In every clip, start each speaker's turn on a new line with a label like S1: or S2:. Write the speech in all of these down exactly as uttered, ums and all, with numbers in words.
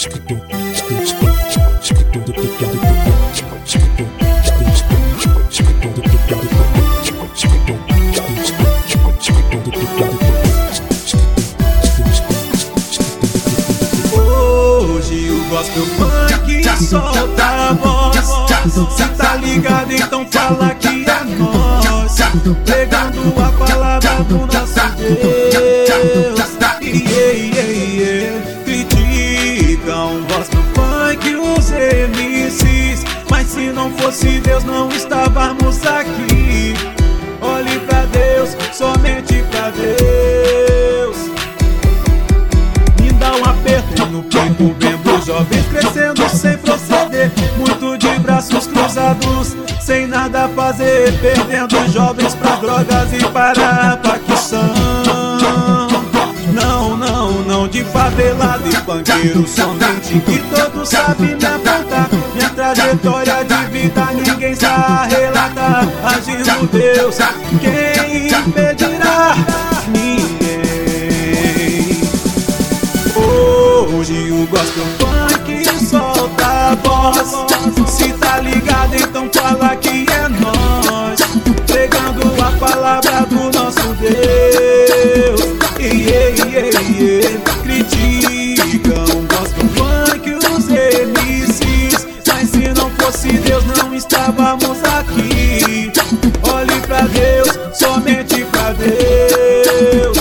S1: Hoje o gospel funk solta a voz. Cê tá ligado, então fala que é nós, pregando a palavra do nosso Deus. Yeah, yeah, yeah. Criticam o gospel funk, os M Cs, mas se não fosse Deus não estávamos aqui. Olhe pra Deus, somente pra Deus. Me dá um aperto no peito, vendo os jovens crescendo sem proceder, muito de braços cruzados, sem nada a fazer, perdendo jovens pra drogas e para a facção. Não, não, não de favelado e banqueiro, somente que todos sabem me apontar. Minha trajetória de vida ninguém está relatar. Agindo Deus, quem impedirá? Ninguém. Hoje o gospel funk solta a voz. Se tá ligado, então fala que é nós, pregando a palavra do nosso Deus. Yeah, yeah, yeah. Criticam o gospel funk, os M Cs, mas se não fosse Deus não estávamos aqui. Olhe pra Deus, somente pra Deus.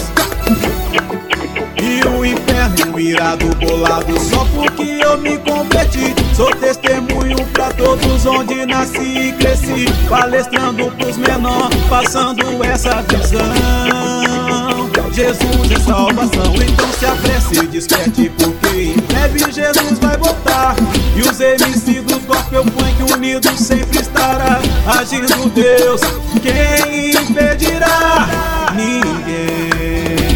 S1: E o inferno irado, bolado, só porque eu me converti. Sou testemunho pra todos onde nasci e cresci, palestrando pros menores, passando essa visão. Jesus é salvação, então se apresse e desperte, porque em breve Jesus vai voltar. E os M Cs do gospel funk unidos sempre estará. Agindo Deus, quem impedirá? Ninguém.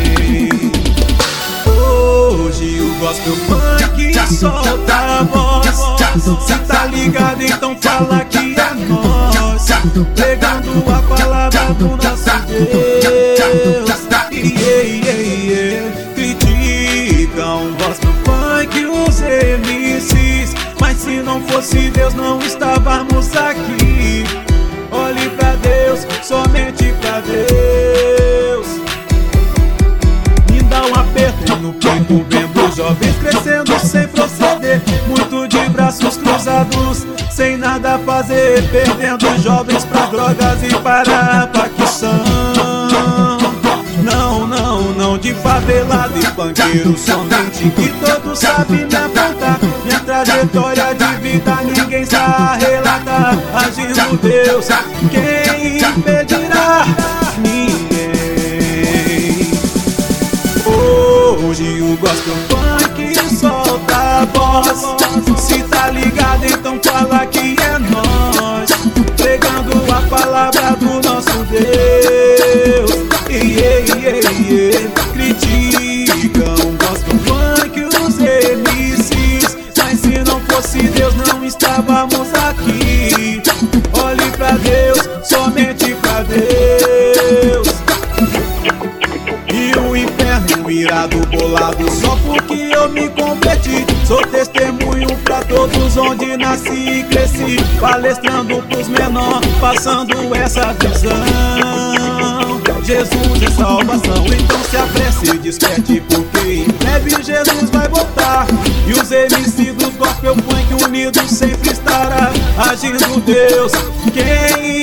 S1: Hoje o gospel funk solta a voz. Se tá ligado, então fala que é nós, pregando a palavra do nosso Deus. Yeah, yeah, yeah. Criticam o gospel funk, os M Cs, mas se não fosse Deus não estávamos aqui. Olhe pra Deus, somente pra Deus. Me dá um aperto no peito, vendo os jovens crescendo sem proceder, muito de braços cruzados, sem nada a fazer, perdendo jovens pra drogas e para a facção. Não, não, não de favelado e banqueiro, somente que todos sabem me apontar. Minha trajetória de vida ninguém está relatar. Agindo Deus, quem impedirá? Ninguém. Hoje o gospel funk solta a voz. Se tá ligado, então fala que é nós, pregando a palavra do nosso Deus. Yeah, yeah, yeah. Criticam o gospel funk, os M Cs, mas se não fosse Deus não estávamos aqui. Olhe pra Deus, somente pra Deus. E o inferno irado, bolado, só porque eu me converti. Sou testemunho pra todos onde nasci e cresci, palestrando pros menores, passando essa visão. Jesus é salvação, então se apresse e desperte, porque em breve Jesus vai voltar. E os M Cs do gospel funk unidos sempre estará. Agindo Deus, quem